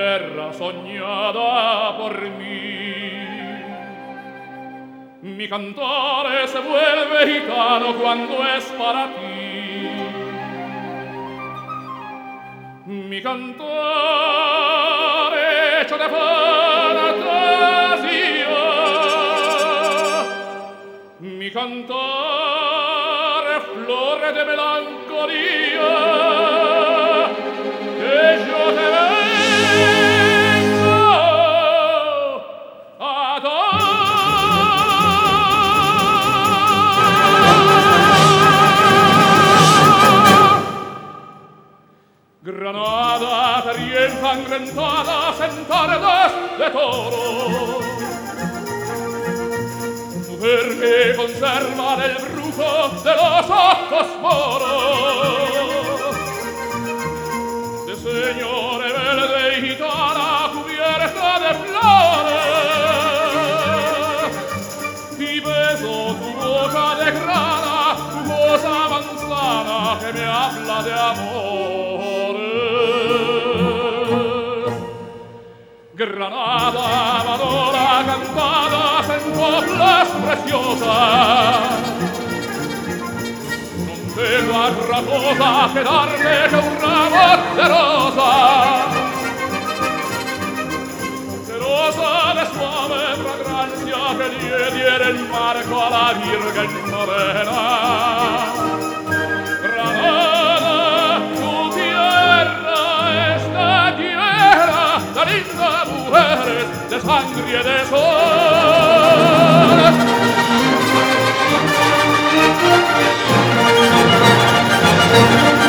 tierra soñada por mí. Mi cantare se vuelve gitano cuando es para ti. Mi cantare hecho de fantasía. Mi cantare flore de melancolía. Que yo te vengo a dar. Granada, feria ensangrentada, en tardes de toro. Mujer que conserva el brujo de los ojos moros. De señor verde y gitana cubierta de flores. Y beso tu boca de grana, jugosa manzana que me habla de amor. Granada, amadora, cantadas en coplas preciosas. Non tengo altra cosa che darle che un ramo de rosa. De rosa de suave fragancia que le diera el marco a la Virgen morena. Granada, tu tierra está llena de lindas mujeres, de sangre y de sol.